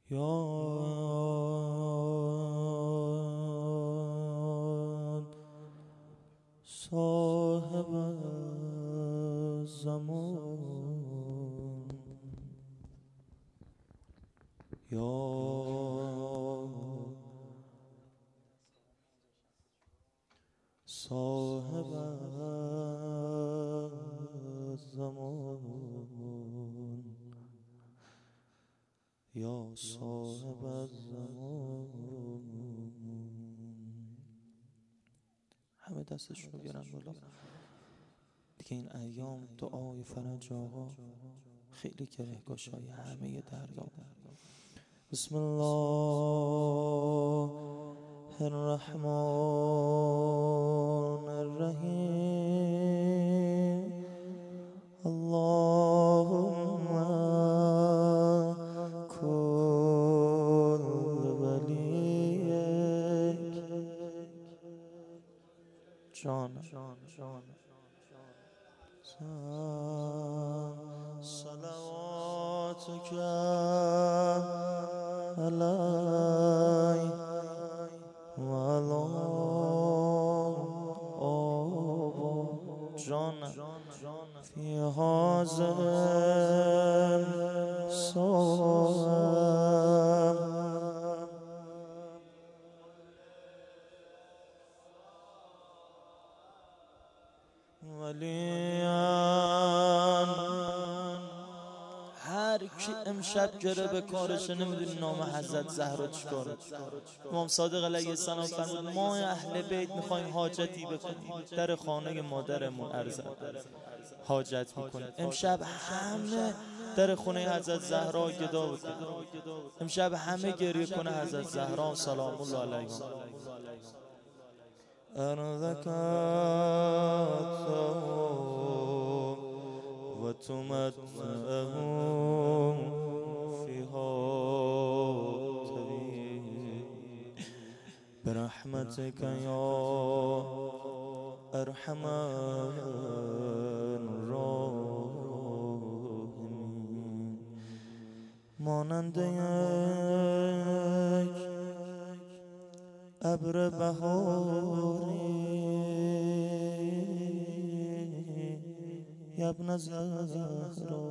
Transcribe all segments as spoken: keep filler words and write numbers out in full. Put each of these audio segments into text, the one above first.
یا صاحب الزمان، یا صاحب الزمان، یا صاحب الزمان. همه دستشون رو بیارن بالا دیگه. این ایام دعای فرج آقا خیلی گره گشای همه دریا. بسم الله الرحمن الرحیم. اللهم کن ولیک جان صلواتک علی و علی آبا جان فی هذا الصوم. ولیان هر کی امشب گره به کارش نمیدونی نام حضرت زهرا چیکاره. امام صادق علیه السلام فرمود ما اهل بیت میخوایم حاجتی بکنیم در خانه مادرمون عرض حاجت میکنیم. امشب همه در خونه حضرت زهرا گدا بکنیم. امشب همه گریه کنه حضرت زهرا سلام الله علیها. أرضك وتمتعه فيها طويل برحمتك يا أرحم الراحمين. مانند یک ابر بهاری یا ابن زهرا،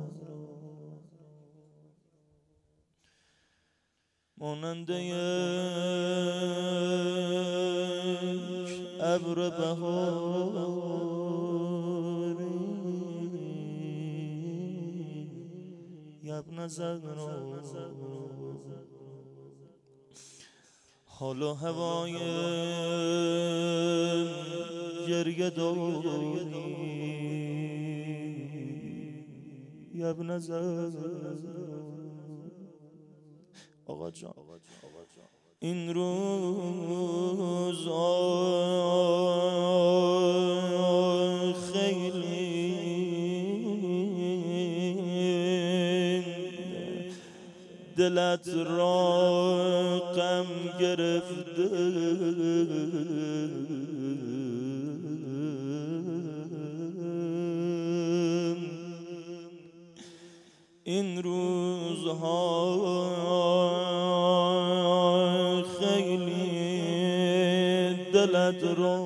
مانند یک ابر بهاری یا ابن زهرا. حال و هوای گریه داری یا ابن زهرا. آقا جان این روز خیلی دلت را غم گرفته، این روزها خیلی دلت را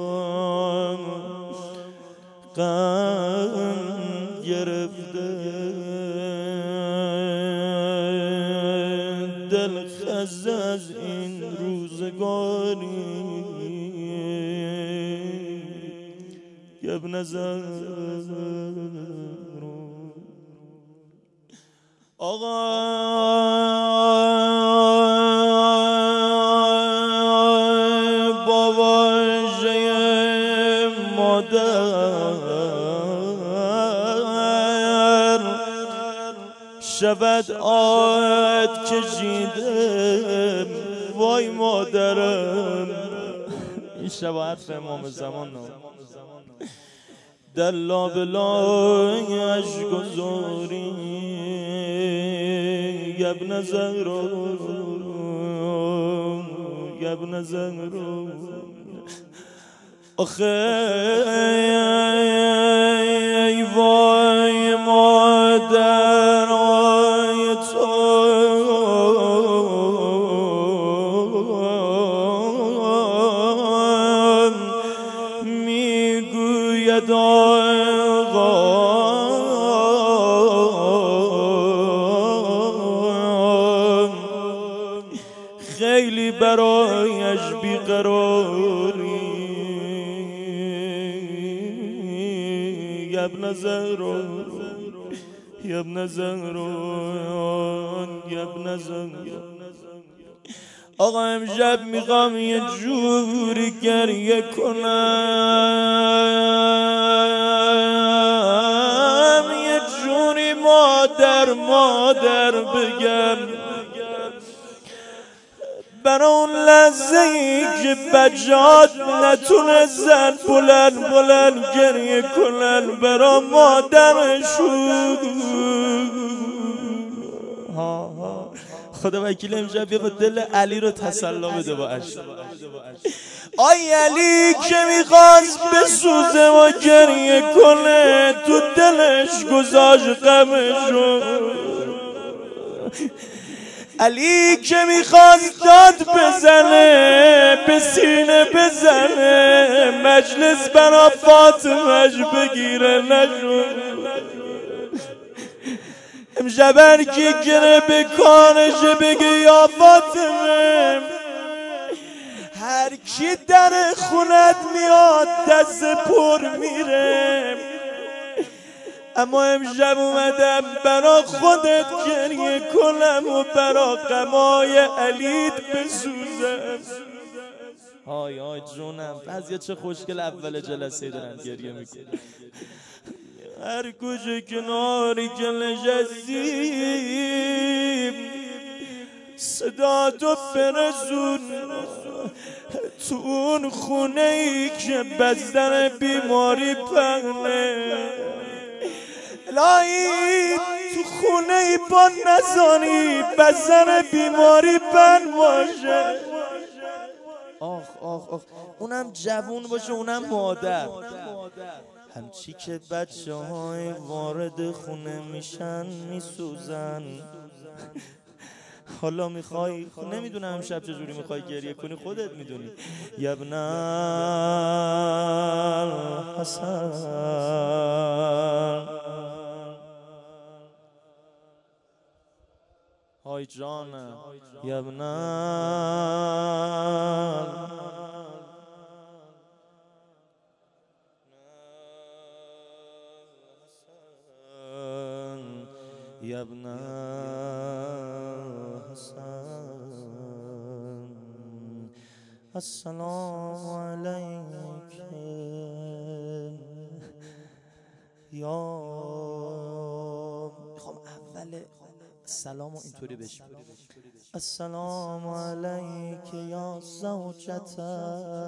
غم گرفته، دل خز از این روزگاری یا ابن زهرا. آقا با واژه مادر شود آد کشیده. وای مادرم این شباهت به امام زمان در لابلایش گذاری یا ابن زهرا یا ابن زهرا. آخه ای وای مادر آی تو خیلی برایش بیقراری یا ابن زهران یا ابن زهران یا ابن زهران. آقا امشب میخوام یه جوری گریه کنم، یه جوری مادر مادر بگم، برا اون لحظه ای که بچه‌هات نتونستن بلند بلند گریه کنن برا مادرشون. خدا وکیل امشب بیا با دل علی رو تسلا بده با عشق. آی علی که میخواست بسوزه و گریه کنه تو دلش گذاشت غمشو. علی که میخواست داد بزنه به سینه بزنه مجلس برا فاطمهش بگیره نشد. امشب هر کی گره به کارش بگه یا فاطمه، هر کی در خونت میاد دست پر میره، اما امشب اومدم برا خودت گریه کنم و برا غمای علیت بسوزم. های های جونم، بعضیا چه خوشگل اول جلسه دارن گریه میکنن. هر کجا کناری که نشستیم صدا تو برسون تو اون خونه ای که بستر بیماری پهنه. الهی تو خونه ای با نزانی بستر بیماری پهن باشه. آخ آخ آخ، اونم جوون باشه، اونم مادر. همچی که بچه های وارد خونه میشن میسوزن. حالا میخوای، نمیدونم شب چجوری میخوای گریه کنی، خودت میدونی. یا ابن حسن های جانم، یا ابن یا ابن حسن السلام علیک یا. میخوام اول سلامو اینطوری بشم. السلام علیک یا زوجتا.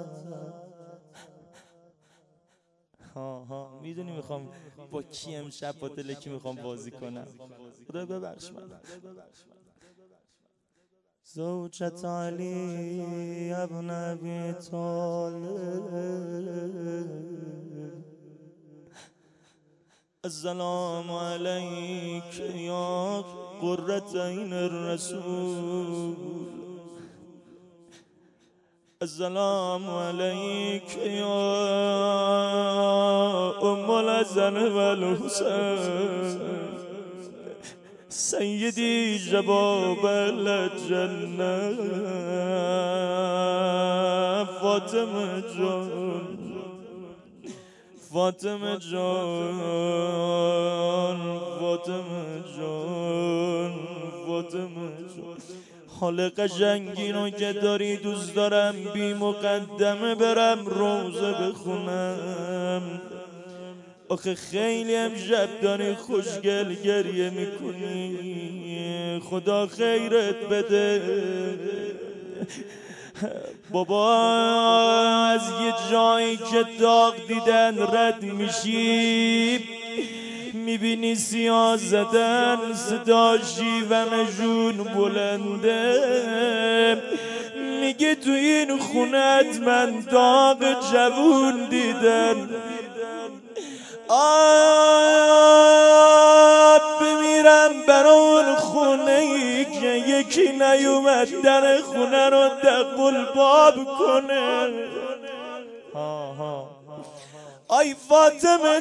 ها ها میدونی میخوام با کی امشب با دل کی میخوام بازی کنم. خدا ببخش من. زوجت علی ابن ابی طالب السلام علیک یا قرة عین الرسول. السلام علیک یا ام الحسن و الحسین سیدی جباب الجنه. فاطمه جان فاطمه جان فاطمه جان فاطمه جان. حال قشنگی رو که داری دوست دارم بی مقدمه برم روزه بخونم. آخه خیلی امشب داری خوشگل گریه میکنی، خدا خیرت بده. بابا از یه جایی که داغ دیدن رد میشی میبینی سیاه زدن صدا شیونشون بلنده. میگه تو این خونت من داغ جوون دیدن. آب بمیرم برا اون خونه ای که یکی نیومد در خونه رو دقل باب کنه. آی فاطمه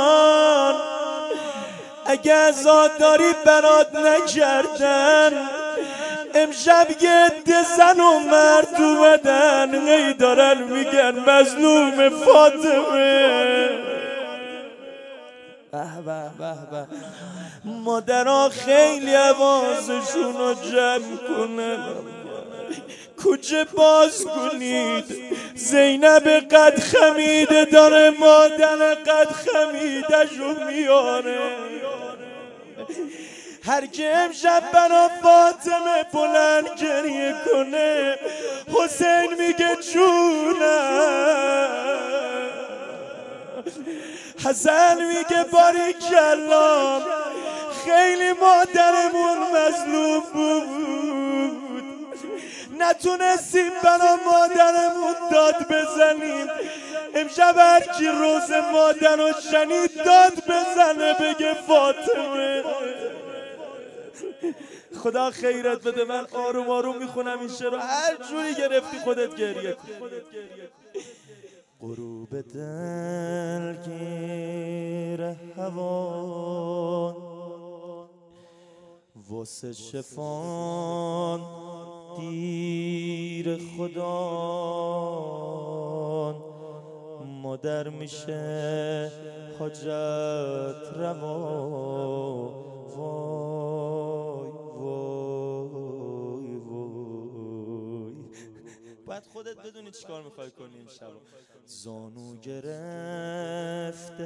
جان اگه عزاداری برات نکردن امشب یه ده زن و مرد اومدن هی دارن میگن مظلوم فاطمه. به به به به مادرها خیلی حواسشون رو جمع کنن، کوچه باز کنید، زینب قد خمیده داره مادر قد خمیده‌شو میاره. هر که امشب برا فاطمه بلند گریه کنه حسین میگه جونم، حسن میگه باریکالله خیلی مادرمون مظلوم بود، نتونستیم برا مادرمون داد بزنیم. امشب هر کی روز مادر رو شنید داد بزنه بگه فاطمه. خدا خیرت بده، من آروم آروم میخونم این شعر رو، هر جوری گرفتی خودت گریه کن. غروب دلگیر هوا واسه شفان دیر خدا مادر میشه حاجت روا. وای وای وای باید خودت بدونی چیکار میخوای کنی امشب. زانو گرفته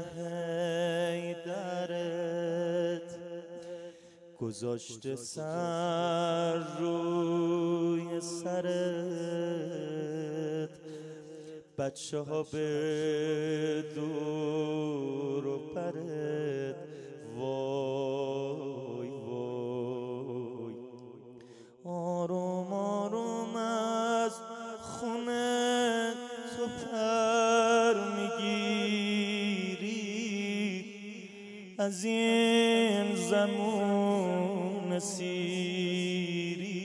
حیدرت گذاشته سر روی سرت، بچه ها به دور و پرت. وای وای آروم آروم از خونه تو پر میگیری، از این زمون سیری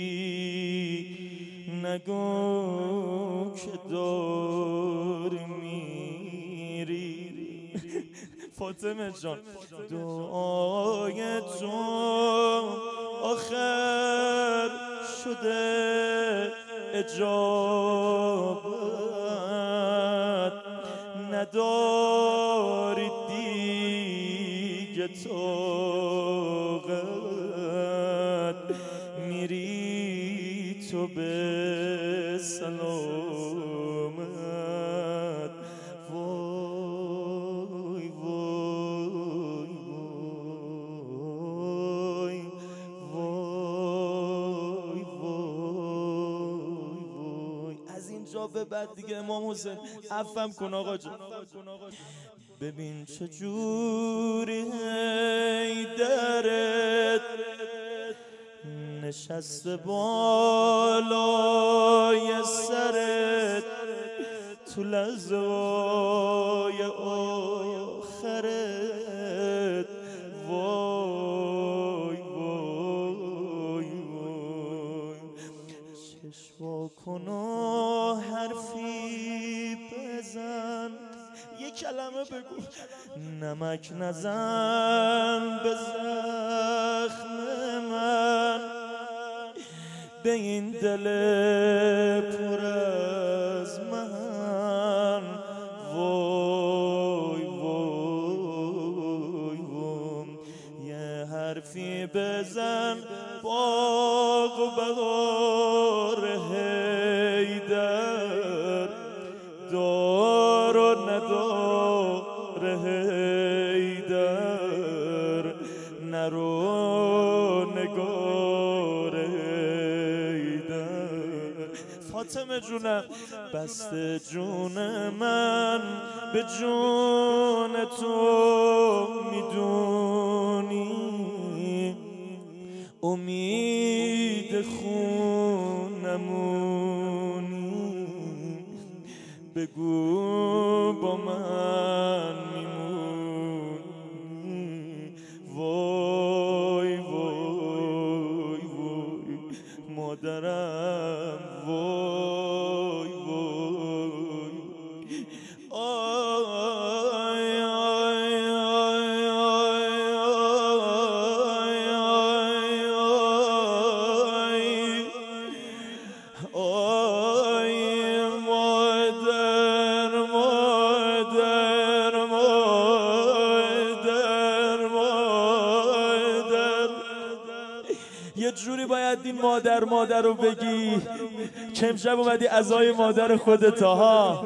نگو که دور میری. فاطمه جان دعای تو آخر شده اجابت، نداری دیگه طاقت، میری تو به سلامت. وای وای وای وای وای. از اینجا به بعد دیگه امام حسین عفم کن آقا جان. ببین چجوری حیدرت نشسته بالای سرت، تو لحظه‌های آخرت. وای وای وای چشوا کن و حرفی بزن، یه کلمه بگو، نمک نزن به زخم من، به این دل پر از من. وای وای وای یه حرفی بزن باغ و بهار حیدر، دار و ندار حیدر، نرو نگار حیدر. فاطمه جونم بسته جون من به جون تو میدونی، امید خونمونی، بگو با من میمونی. وای وای وای مادرم، وای وای آی آی آی آی آی یه جوری باید این مادر مادر رو بگی که امشب اومدی عزای مادر خودت ها.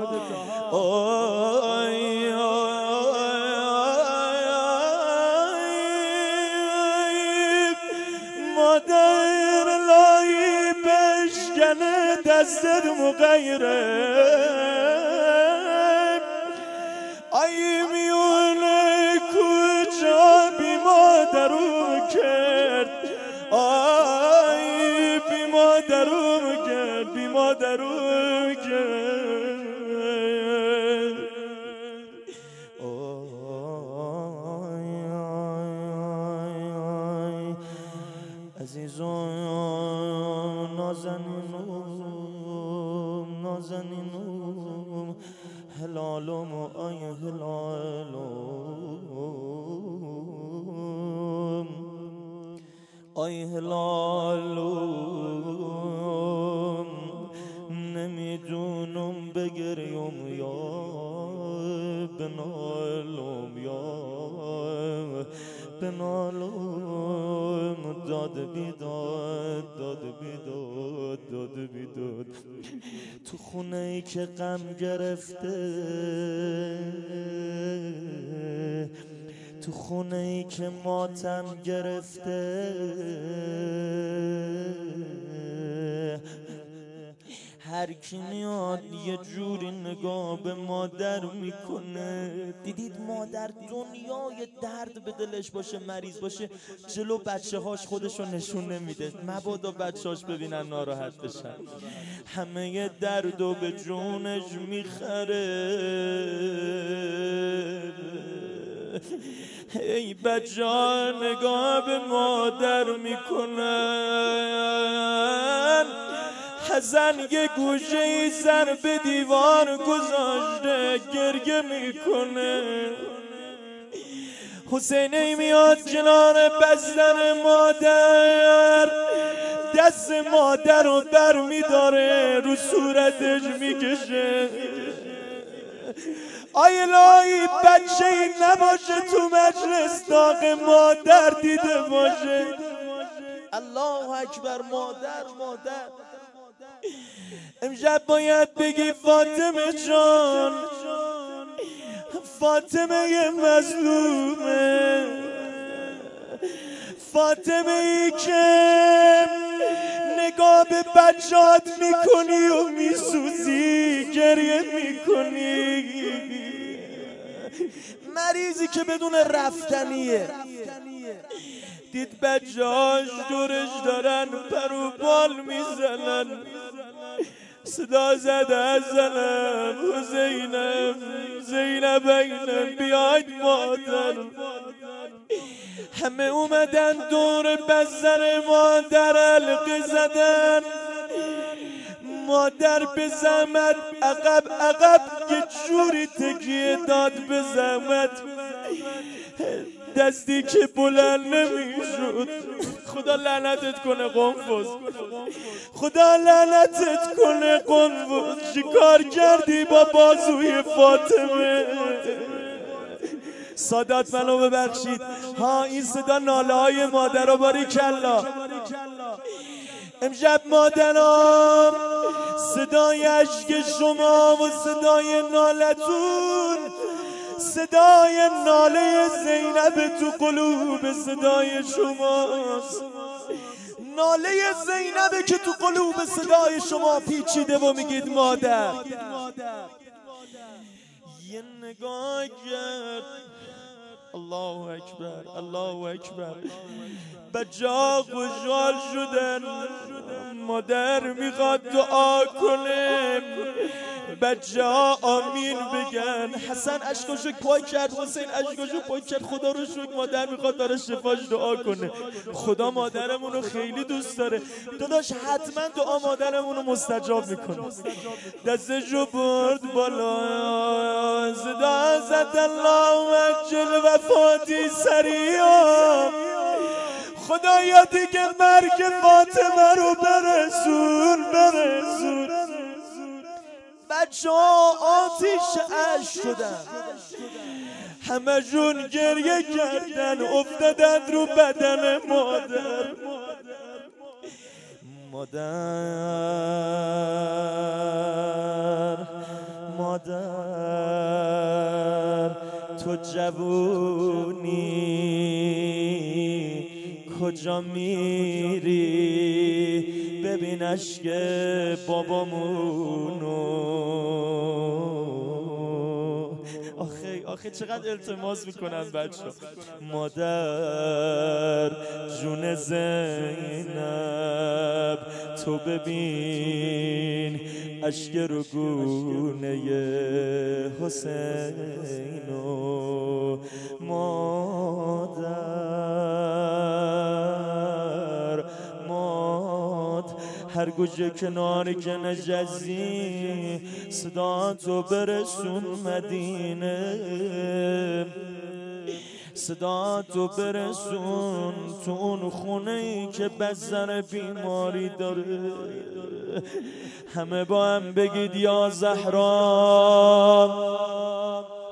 آی مادر لایی بشکنه دستت مغیره، ای میونه کجا بی مادرو کرد، ای بی مادرو کرد، بی مادرو کرد. عزیزان نازنینم نازنینم هلالم آی هلالم آی هلالم نمیدونم بگریم یا بنالم یا بنالم، داد بیداد داد بیداد داد بیداد. تو خونه ای که غم گرفته، تو خونه ای که ماتم گرفته، هر کی میاد یه جوری نگاه به مادر میکنه. دیدید مادر دنیای درد به دلش باشه، مریض باشه، جلو بچه هاش خودشو نشون نمیده، مبادا بچه هاش ببینن ناراحت بشن، همه دردو به جونش میخره. ای بچه ها نگاه به مادر میکنن، حسن یه گوشه ای سر به دیوار گذاشته گریه میکنه. حسین ای میاد کنار بستن مادر، دست مادر رو بر میداره رو صورتش میکشه. آی لایی بچه ای نباشه تو مجلس داغ مادر دیده باشه. الله اکبر. مادر مادر امشب باید بگی فاطمه جان، فاطمه مظلومه، فاطمه ای که نگاه به بچهات میکنی و میسوزی گریه میکنی، مریضی که بدون رفتنیه. دید بچه‌هاش دورش دارن پرو بال میزنن، صدا زده از زنم زینب زینب اینم بیاید مادر. همه اومدن دور بستر مادر حلقه زدن. مادر به زحمت عقب عقب یه جوری تکیه داد به زحمت، دستی که بلند نمیشد. خدا لعنتت کنه قنفذ، خدا لعنتت کنه قنفذ، چیکار کردی با بازوی فاطمه؟ سادات منو ببخشید ها، این صدا ناله های مادر رو باریکلا. امشب مادرام صدای عشق شما و صدای نالتون، صدای ناله زینب تو قلوب صدای شماست. ناله زینب که تو قلوب صدای شما پیچیده و میگید مادر. یه نگاه کرد، الله اکبر الله اکبر. بچه‌ها خوشحال شدن، مادر میخواد دعا کنه، بچه‌ها آمین بگن. حسن اشکاشو پاک کرد، حسین اشکاشو پاک کرد. خدا رو شکر مادر میخواد برای شفاش دعا کنه. خدا مادرمونو خیلی دوست داره داداش، حتما دعا مادرمونو مستجاب میکنه. دستشو برد بالا، صدا زد الله اجل وفاتی سریع، خدایا دیگه مرگ فاطمه رو برسون برسون. بچه ها آتیش عشق شدن، همه جون گریه کردن، افتادن رو بدن مادر. مادر مادر تو جوونی کجا میری ببین اشک بابامونو آخه آخه چقدر التماس میکنن بچه مادر جون زینب تو ببین اشک رو گونه حسینو مادر ماد هر گوشه کنار که نجزی صدا تو برسون مدینه صدا تو برسون تو اون خونه ای که بزن بیماری داره همه با هم بگید یا زهرا